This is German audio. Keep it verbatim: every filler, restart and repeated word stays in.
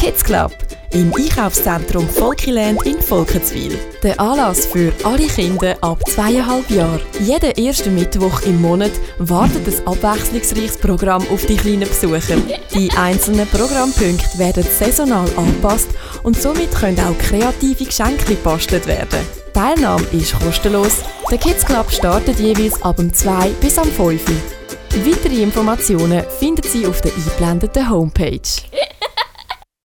Kids Club im Einkaufszentrum Volkiland in Volkenswil. Der Anlass für alle Kinder ab zweieinhalb Jahren. Jeden ersten Mittwoch im Monat wartet ein abwechslungsreiches Programm auf die kleinen Besucher. Die einzelnen Programmpunkte werden saisonal angepasst und somit können auch kreative Geschenke gebastelt werden. Die Teilnahme ist kostenlos. Der Kids Club startet jeweils ab dem zwei bis am fünf. Weitere Informationen finden Sie auf der eingeblendeten Homepage.